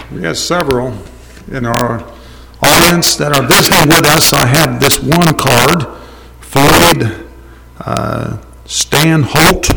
We have several in our audience that are visiting with us. I have this one card, Floyd Stan Holt.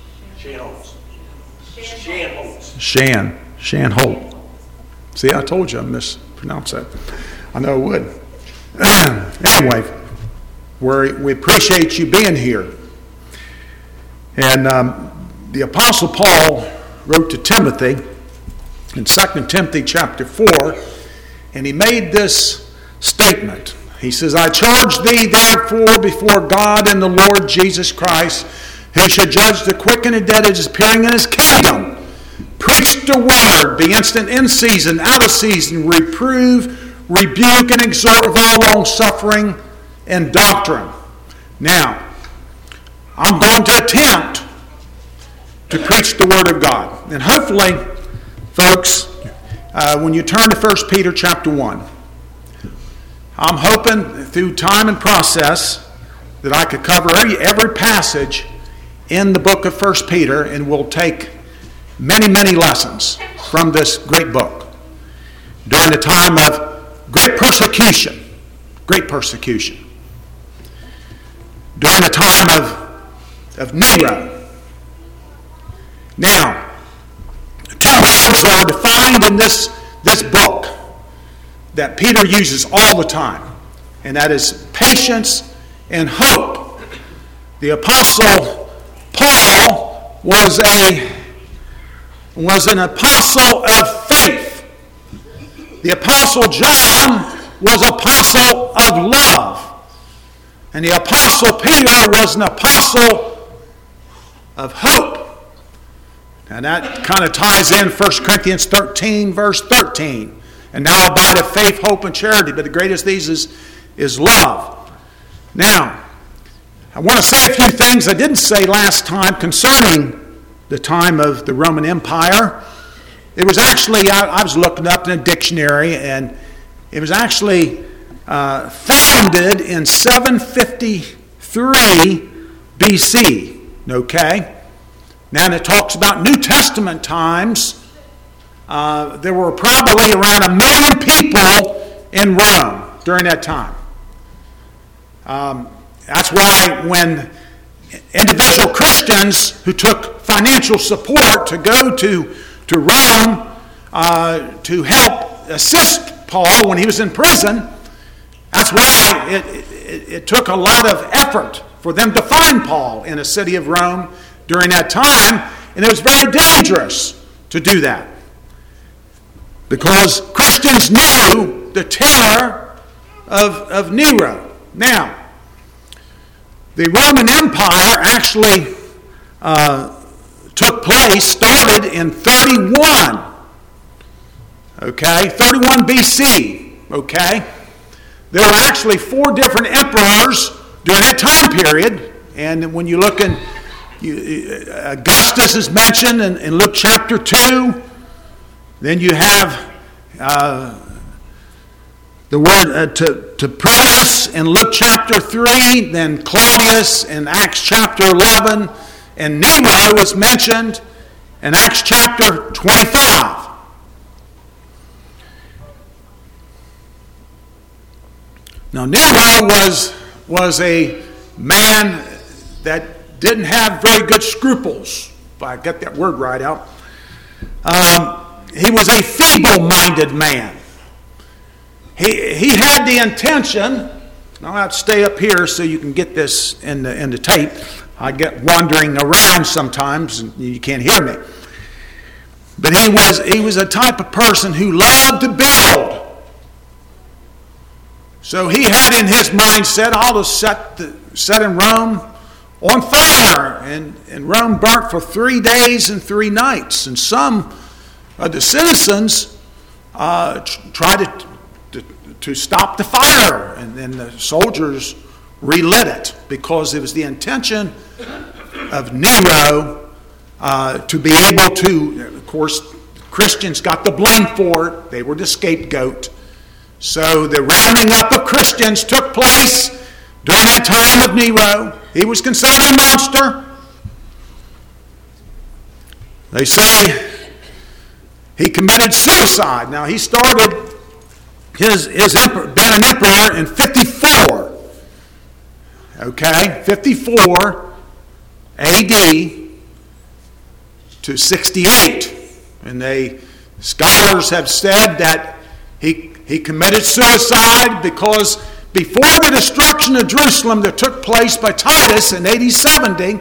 Shan Holt. See, I told you I mispronounced that. I know I would. Anyway, we appreciate you being here. And the Apostle Paul wrote to Timothy in 2 Timothy chapter 4, and he made this statement. He says, I charge thee therefore before God and the Lord Jesus Christ, who should judge the quick and the dead as appearing in his kingdom. Preach the word, be instant in season, out of season, reprove, rebuke, and exhort with all long suffering and doctrine. Now, I'm going to attempt to preach the word of God. And hopefully, folks, when you turn to 1 Peter chapter 1, I'm hoping through time and process that I could cover every passage in the book of 1 Peter, and we'll take many, many lessons from this great book during the time of great persecution, during the time of Nero. Now, two words are defined in this book that Peter uses all the time, and that is patience and hope. The Apostle Paul was an apostle of faith. The Apostle John was apostle of love. And the Apostle Peter was an apostle of hope. And that kind of ties in 1 Corinthians 13, verse 13. And now abide of faith, hope, and charity, but the greatest of these is love. Now, I want to say a few things I didn't say last time concerning the time of the Roman Empire. It was actually, I was looking up in a dictionary, and it was actually founded in 753 BC. Okay? Now, it talks about New Testament times. There were probably around 1 million people in Rome during that time. That's why when individual Christians who took financial support to go to Rome to help assist Paul when he was in prison, that's why it took a lot of effort for them to find Paul in a city of Rome during that time, and it was very dangerous to do that because Christians knew the terror of Nero. Now, the Roman Empire actually took place, started in 31. Okay, 31 BC. Okay, there were actually 4 different emperors during that time period, and when you look in, Augustus is mentioned in Luke chapter 2. Then you have the word to Prentice in Luke chapter 3, then Claudius in Acts chapter 11, and Nero was mentioned in Acts chapter 25. Now, Nero was a man that didn't have very good scruples, if I get that word right out. He was a feeble-minded man. He had the intention, I'll have to stay up here so you can get this in the tape. I get wandering around sometimes and you can't hear me. But he was a type of person who loved to build. So he had in his mindset, I'll just set in Rome on fire. And Rome burnt for 3 days and 3 nights. And some of the citizens tried to stop the fire. And then the soldiers relit it because it was the intention of Nero to be able to, of course, Christians got the blame for it. They were the scapegoat. So the rounding up of Christians took place during that time of Nero. He was considered a monster. They say he committed suicide. Now, he started being an emperor in 54. Okay, 54 A.D. to 68. And scholars have said that he committed suicide because before the destruction of Jerusalem that took place by Titus in AD 70,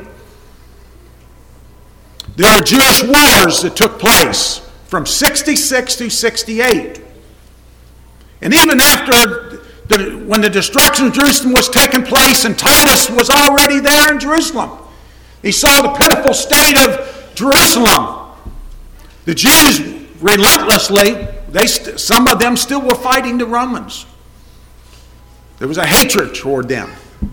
there were Jewish wars that took place from 66 to 68. And even after when the destruction of Jerusalem was taking place and Titus was already there in Jerusalem, he saw the pitiful state of Jerusalem. The Jews relentlessly, some of them still were fighting the Romans. There was a hatred toward them.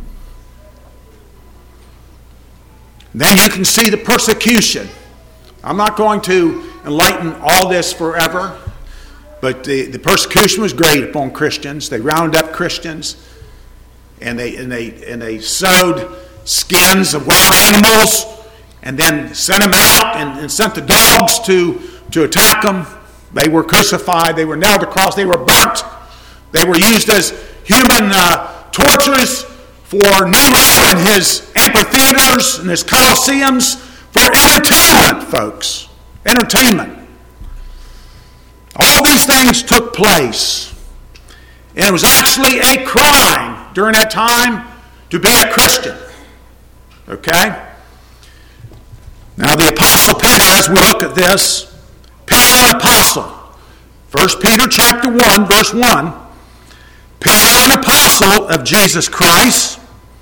Then you can see the persecution. I'm not going to enlighten all this forever, but the persecution was great upon Christians. They rounded up Christians, and they sewed skins of wild animals, and then sent them out and sent the dogs to attack them. They were crucified. They were nailed to the cross. They were burnt. They were used as human tortures for Nero and his amphitheaters and his coliseums for entertainment, folks. Entertainment. All these things took place. And it was actually a crime during that time to be a Christian. Okay? Now the Apostle Peter, as we look at this, Peter an apostle. 1 Peter chapter 1, verse 1. Peter an apostle of Jesus Christ,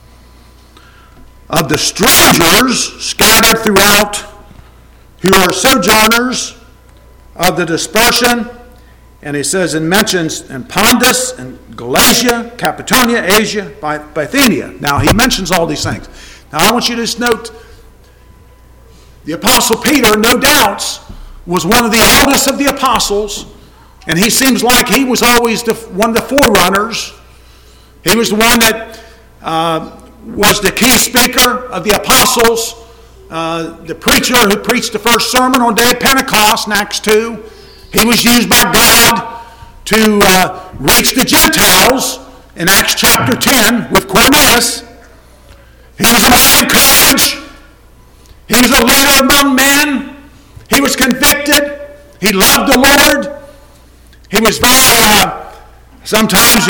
of the strangers scattered throughout, who are sojourners of the dispersion. And he says and mentions in Pontus and Galatia, Cappadocia, Asia, Bithynia. Now he mentions all these things. Now I want you to just note, the Apostle Peter, no doubts, was one of the eldest of the apostles, and he seems like he was always one of the forerunners. He was the one that was the key speaker of the apostles, the preacher who preached the first sermon on the day of Pentecost in Acts 2. He was used by God to reach the Gentiles in Acts chapter 10 with Cornelius. He was a man of courage. He was a leader among men. He was convicted. He loved the Lord. He was very, sometimes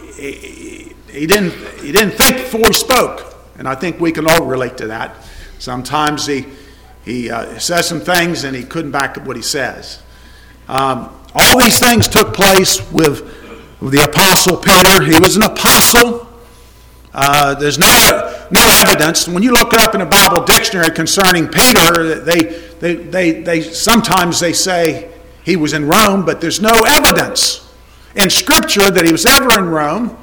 he didn't think before he spoke. And I think we can all relate to that. Sometimes he says some things and he couldn't back up what he says. All these things took place with the Apostle Peter. He was an apostle. There's no evidence. When you look it up in a Bible dictionary concerning Peter, they sometimes they say he was in Rome, but there's no evidence in Scripture that he was ever in Rome.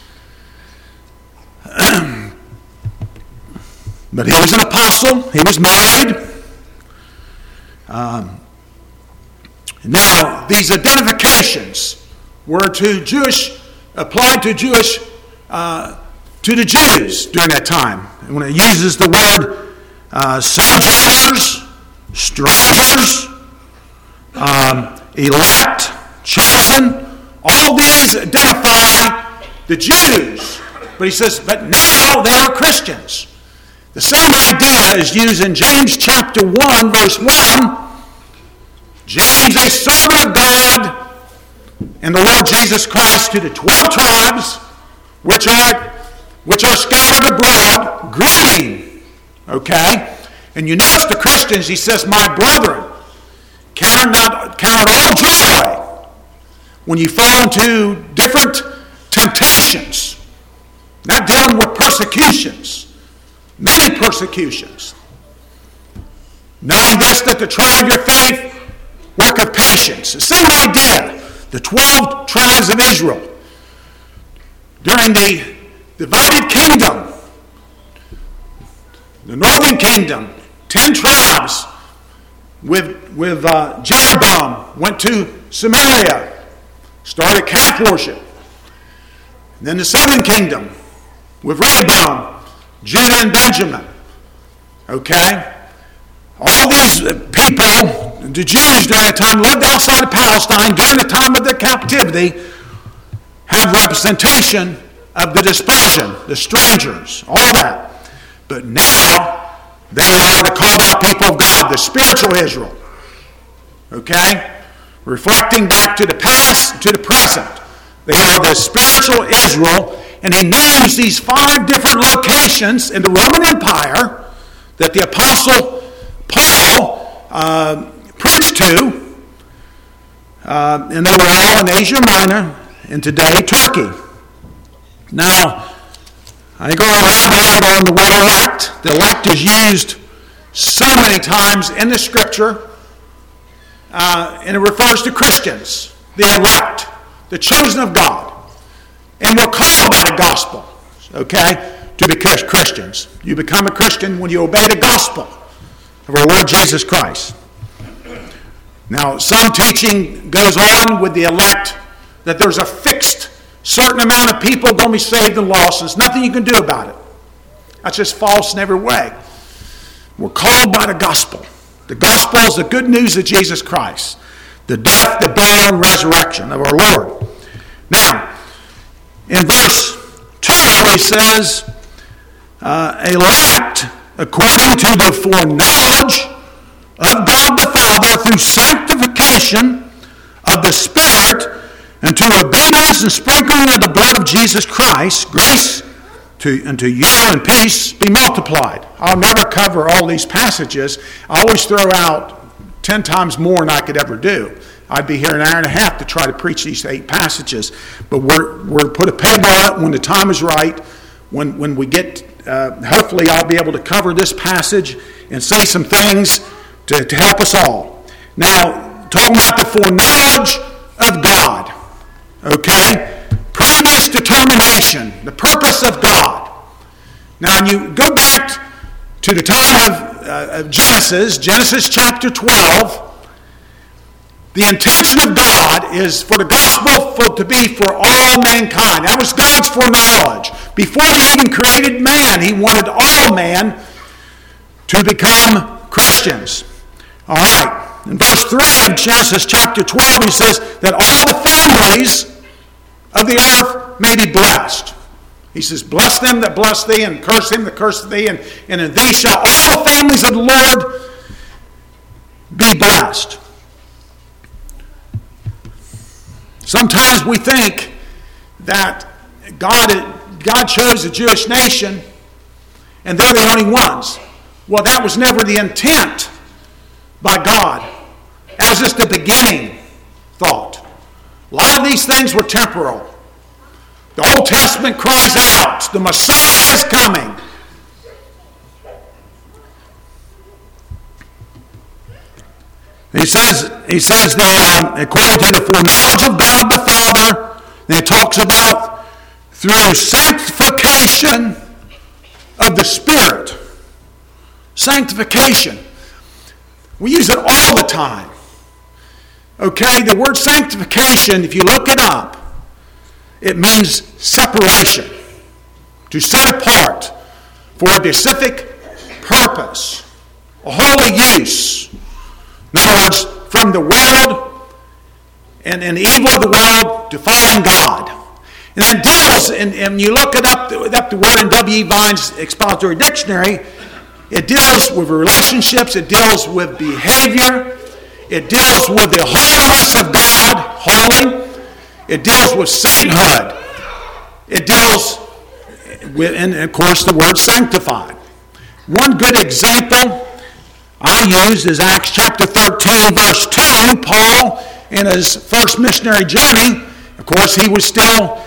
But he was an apostle. He was married. Now, these identifications were applied to the Jews during that time. And when it uses the word sojourners, strangers, elect, chosen, all these identify the Jews. But he says, but now they are Christians. The same idea is used in James chapter 1, verse 1. James, a servant of God and the Lord Jesus Christ, to the 12 tribes which are scattered abroad, greeting. Okay? And you notice the Christians, he says, my brethren, count all joy when you fall into different temptations, not dealing with persecutions, many persecutions. Knowing this, that the trial of your faith worketh patience. The same idea. The 12 tribes of Israel during the divided kingdom, the northern kingdom, 10 tribes with Jeroboam went to Samaria, started calf worship. And then the southern kingdom with Rehoboam, Judah and Benjamin. Okay? All these people the Jews during that time lived outside of Palestine during the time of their captivity, have representation of the dispersion, the strangers, all that. But now, they are the called out people of God, the spiritual Israel. Okay? Reflecting back to the past, to the present. They are the spiritual Israel, and he names these 5 different locations in the Roman Empire that the Apostle Paul preached to, and they were all in Asia Minor, and today Turkey. Now, I go around on the word elect. The elect is used so many times in the Scripture, and it refers to Christians, the elect, the chosen of God. And we're called by the gospel, okay, to be Christians. You become a Christian when you obey the gospel of our Lord Jesus Christ. Now, some teaching goes on with the elect that there's a fixed certain amount of people going to be saved and lost. There's nothing you can do about it. That's just false in every way. We're called by the gospel. The gospel is the good news of Jesus Christ. The death, the burial, and resurrection of our Lord. Now, in verse 2, he says, elect according to the foreknowledge of God the Father through sanctification of the Spirit unto obedience and sprinkling of the blood of Jesus Christ, grace unto you and peace be multiplied. I'll never cover all these passages. I always throw out 10 times more than I could ever do. I'd be here an hour and a half to try to preach these 8 passages. But we're put a peg on it when the time is right. When we get, hopefully I'll be able to cover this passage and say some things to help us all. Now, talking about the foreknowledge of God. Okay? Previous determination, the purpose of God. Now, you go back to the time of Genesis chapter 12. The intention of God is for the gospel to be for all mankind. That was God's foreknowledge. Before he even created man, he wanted all man to become Christians. All right. In verse 3 of Genesis chapter 12, he says that all the families of the earth may be blessed. He says, bless them that bless thee, and curse him that curse thee, and in thee shall all the families of the Lord be blessed. Sometimes we think that God chose a Jewish nation and they're the only ones. Well, that was never the intent by God. That was just the beginning thought. A lot of these things were temporal. The Old Testament cries out, the Messiah is coming. He says according to the foreknowledge of God the Father, and it talks about through sanctification of the Spirit. Sanctification. We use it all the time. Okay, the word sanctification, if you look it up, it means separation. To set apart for a specific purpose. A holy use. In other words, from the world and evil of the world to following God. And that deals, and you look it up the word in W.E. Vine's Expository Dictionary, it deals with relationships, it deals with behavior, it deals with the holiness of God, holy. It deals with sainthood. It deals with, and of course, the word sanctified. One good example I use is Acts chapter 13, verse 2. Paul, in his first missionary journey, of course, he was still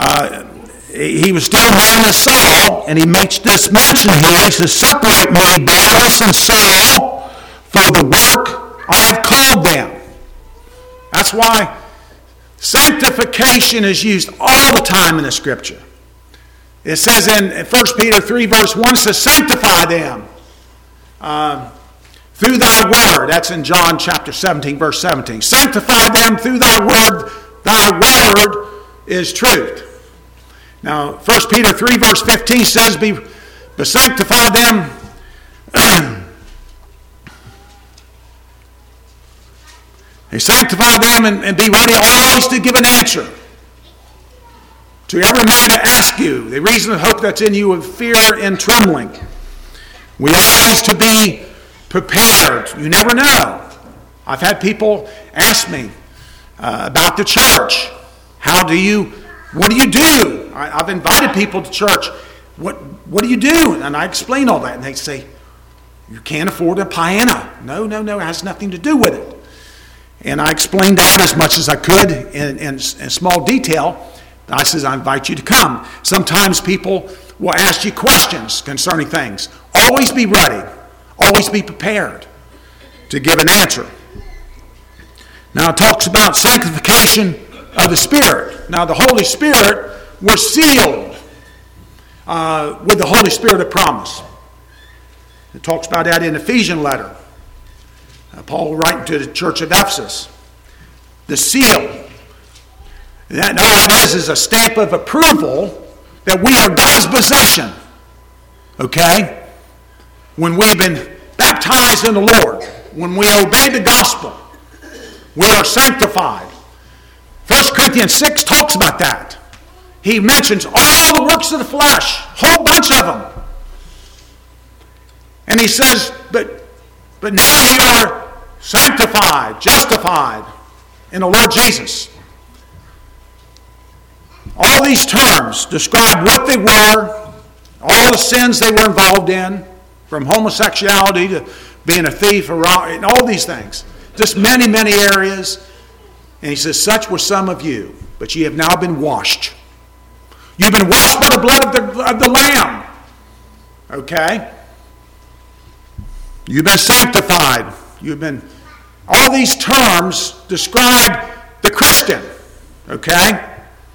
known as Saul, and he makes this mention here. He says, "Separate me, Barnabas and Saul, for the work I have called them." That's why sanctification is used all the time in the Scripture. It says in 1 Peter 3, verse 1, it says, "Sanctify them through thy word." That's in John chapter 17, verse 17. "Sanctify them through thy word. Thy word is truth." Now, 1 Peter 3, verse 15 says, "But sanctify them He sanctify them and be ready always to give an answer to every man that asks you the reason of hope that's in you with fear and trembling. We are always to be prepared. You never know. I've had people ask me about the church. What do you do? I've invited people to church. What do you do? And I explain all that. And they say, you can't afford a piano. No, it has nothing to do with it. And I explained that as much as I could in small detail. I says, I invite you to come. Sometimes people will ask you questions concerning things. Always be ready. Always be prepared to give an answer. Now it talks about sanctification of the Spirit. Now the Holy Spirit was sealed with the Holy Spirit of promise. It talks about that in the Ephesian letter. Paul writing to the church of Ephesus. The seal. That is a stamp of approval that we are God's possession. Okay? When we've been baptized in the Lord, when we obey the gospel, we are sanctified. 1 Corinthians 6 talks about that. He mentions all the works of the flesh, a whole bunch of them. And he says, but now you are sanctified, justified in the Lord Jesus. All these terms describe what they were, all the sins they were involved in, from homosexuality to being a thief, and all these things. Just many, many areas. And he says, such were some of you, but ye have now been washed. You've been washed by the blood of the Lamb. Okay? You've been sanctified. All these terms describe the Christian. Okay?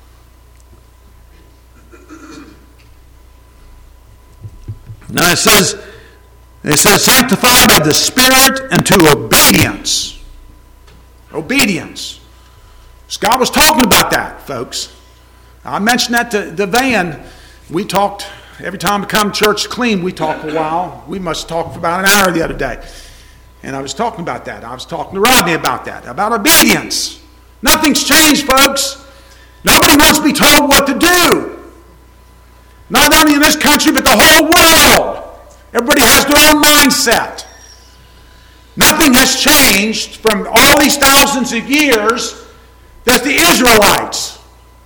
Now it says sanctified of the Spirit unto obedience. Obedience. Scott was talking about that, folks. I mentioned that to the van. We talked, every time we come to church clean, we talk for a while. We must talk for about an hour the other day. And I was talking about that. I was talking to Rodney about that, about obedience. Nothing's changed, folks. Nobody wants to be told what to do. Not only in this country, but the whole world. Everybody has their own mindset. Nothing has changed from all these thousands of years that the Israelites,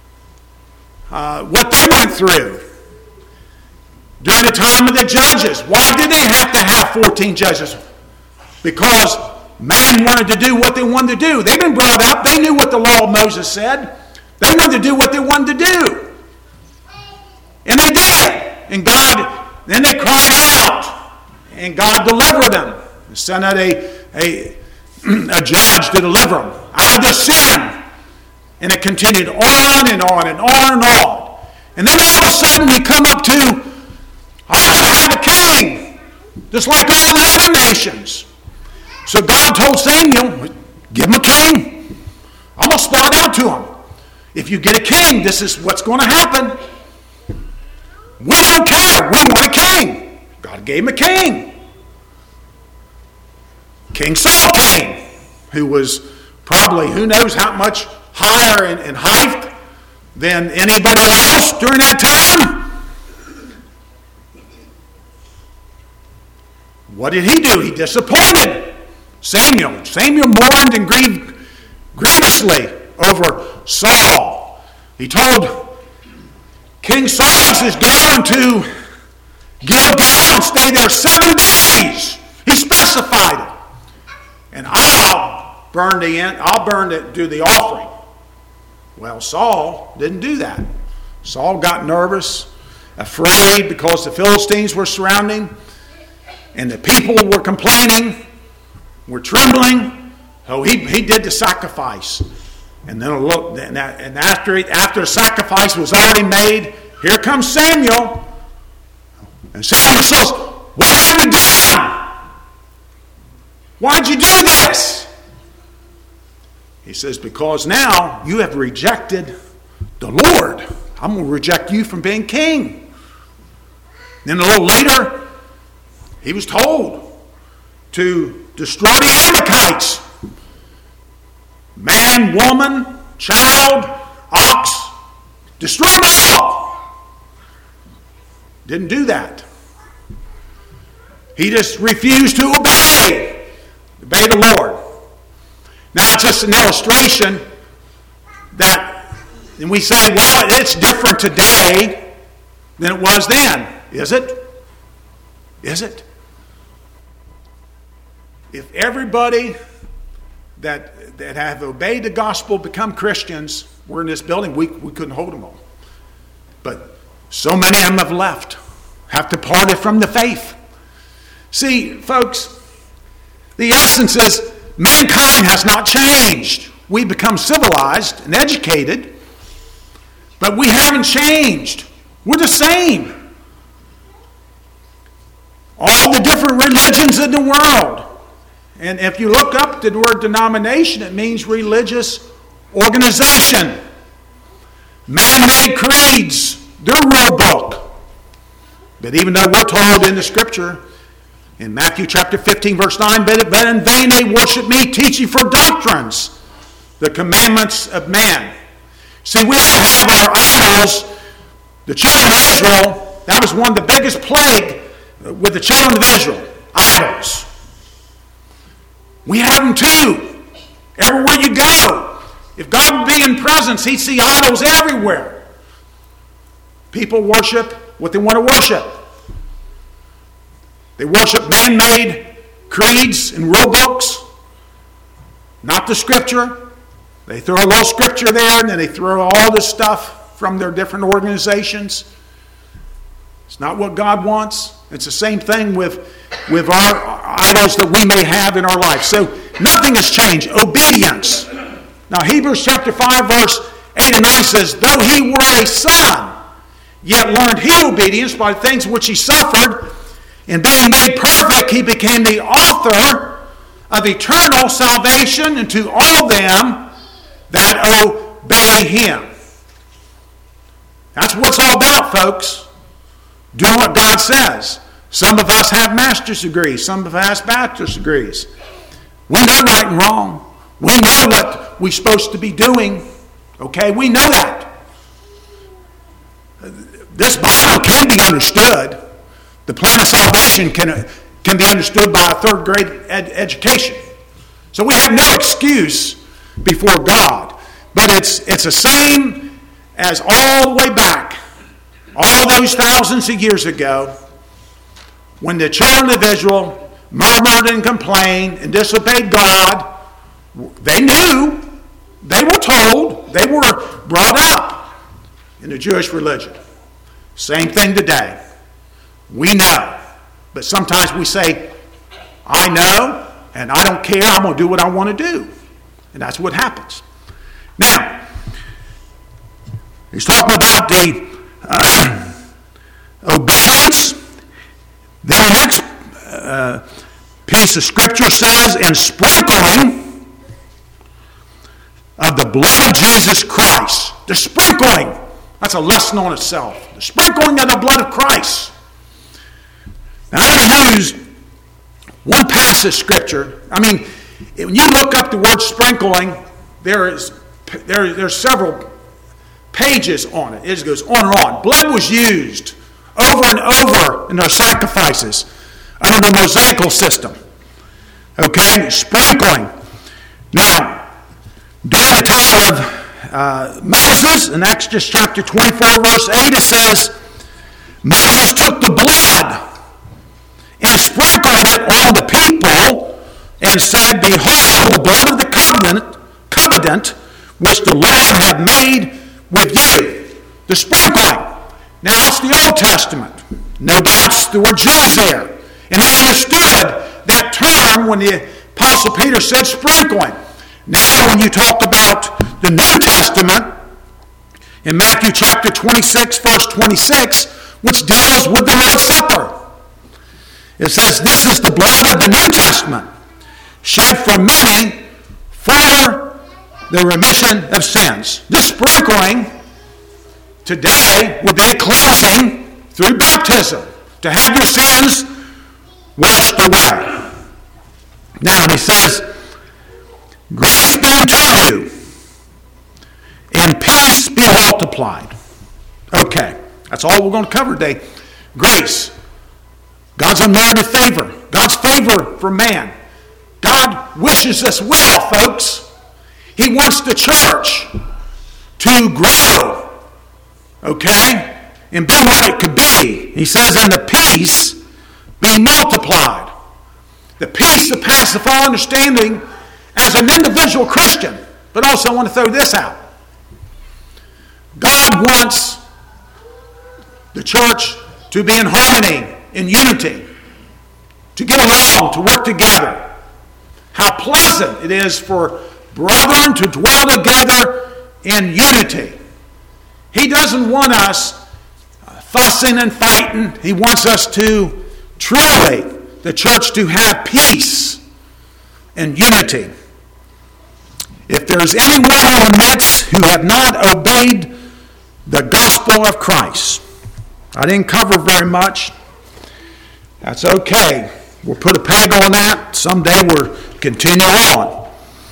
what they went through during the time of the judges. Why did they have to have 14 judges? Because man wanted to do what they wanted to do. They've been brought up. They knew what the law of Moses said. They wanted to do what they wanted to do. And they did. And then they cried out. And God delivered them. He sent out a judge to deliver them out of their sin. And it continued on and on and on and on. And then all of a sudden we come up to, I have a king. Just like all the other nations. So God told Samuel, give him a king. I'm going to spell it out to him. If you get a king, this is what's going to happen. We don't care. We want a king. God gave him a king. King Saul came, who was probably, who knows how much higher in height than anybody else during that time. What did he do? He disappointed Samuel. Samuel mourned and grieved grievously over Saul. He told King Saul is going to Gilgal and stay there 7 days. He specified it. And I'll do the offering. Well, Saul didn't do that. Saul got nervous, afraid because the Philistines were surrounding, and the people were complaining, were trembling. So he did the sacrifice. And then look, and after the sacrifice was already made, here comes Samuel. And Samuel says, "What have you done? Why'd you do this?" He says, "Because now you have rejected the Lord. I'm going to reject you from being king." Then a little later, he was told to destroy the Amalekites. man, woman, child, ox, destroy them all. Didn't do that. He just refused to obey the Lord. Now it's just an illustration that, and we say, well, it's different today than it was then. Is it? Is it? If everybody that have obeyed the gospel become Christians were in this building, we couldn't hold them all. But so many of them have left, have departed from the faith. See, folks, the essence is mankind has not changed. We become civilized and educated, but we haven't changed. We're the same. All the different religions in the world. And if you look up the word denomination, it means religious organization. Man-made creeds, their rule book. But even though we're told in the scripture, in Matthew chapter 15, verse 9, but in vain they worship me, teaching for doctrines the commandments of man. See, we all have our idols. The children of Israel, that was one of the biggest plague with the children of Israel. Idols. We have them too. Everywhere you go. If God would be in presence, he'd see idols everywhere. People worship what they want to worship. They worship man-made creeds and rule books, not the scripture. They throw a little scripture there, and then they throw all this stuff from their different organizations. It's not what God wants. It's the same thing with our idols that we may have in our life. So nothing has changed. Obedience. Now Hebrews chapter 5 verse 8 and 9 says, though he were a son, yet learned he obedience by things which he suffered, and being made perfect, he became the author of eternal salvation unto all them that obey him. That's what it's all about, folks. Doing what God says. Some of us have master's degrees. Some of us have bachelor's degrees. We know right and wrong. We know what we're supposed to be doing. Okay, we know that. This Bible can be understood. The plan of salvation can be understood by a third grade education. So we have no excuse before God. But it's the same as all the way back, all those thousands of years ago, when the children of Israel murmured and complained and disobeyed God. They knew, they were told, they were brought up in the Jewish religion. Same thing today. We know. But sometimes we say, I know, and I don't care, I'm going to do what I want to do. And that's what happens. Now, he's talking about the obedience. Then the next piece of scripture says, and sprinkling of the blood of Jesus Christ. The sprinkling, that's a lesson on itself. The sprinkling of the blood of Christ. Now I'm going to use one passage of scripture. I mean, when you look up the word sprinkling, there's several pages on it. It just goes on and on. Blood was used over and over in their sacrifices under the Mosaical system. Okay, sprinkling. Now, during the time of Moses, in Exodus chapter 24, verse 8, it says, Moses took the blood and sprinkled it on the people and said, behold, the blood of the covenant which the Lord hath made with you. The sprinkling. Now it's the Old Testament. No doubts there were Jews there. And they understood that term when the Apostle Peter said sprinkling. Now when you talk about the New Testament, in Matthew chapter 26, verse 26, which deals with the Lord's Supper. It says, this is the blood of the New Testament, shed for many for the remission of sins. The sprinkling today would be a cleansing through baptism, to have your sins washed away. Now he says, grace be unto you multiplied. Okay, that's all we're going to cover today. Grace. God's unmerited favor. God's favor for man. God wishes us well, folks. He wants the church to grow, okay, and be what it could be. He says, and the peace be multiplied. The peace that passeth all understanding as an individual Christian. But also I want to throw this out. God wants the church to be in harmony, in unity, to get along, to work together. How pleasant it is for brethren to dwell together in unity. He doesn't want us fussing and fighting. He wants us to truly, the church, to have peace and unity. If there's anyone in our midst who have not obeyed the gospel of Christ, I didn't cover very much. That's okay. We'll put a peg on that. Someday we'll continue on.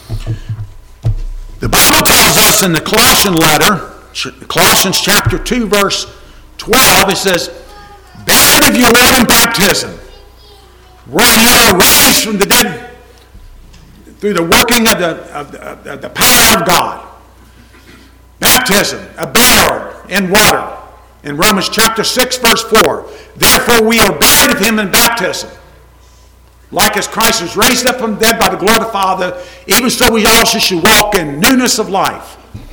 The Bible tells us in the Colossian letter, Colossians chapter 2, verse 12, it says, "Buried of your Lord in baptism, where you are raised from the dead through the working of the power of God." Baptism, a burial in water. In Romans chapter 6, verse 4, "Therefore we are buried of him in baptism. Like as Christ was raised up from the dead by the glory of the Father, even so we also should walk in newness of life."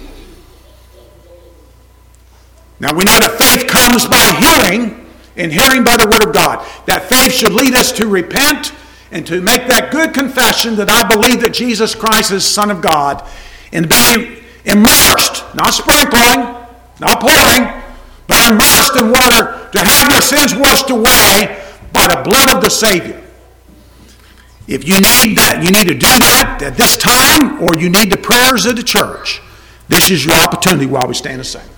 Now we know that faith comes by hearing, and hearing by the word of God. That faith should lead us to repent and to make that good confession that I believe that Jesus Christ is the Son of God, and be immersed, not sprinkling, not pouring, but immersed in water to have your sins washed away by the blood of the Savior. If you need that, you need to do that at this time, or you need the prayers of the church. This is your opportunity while we stand and sing.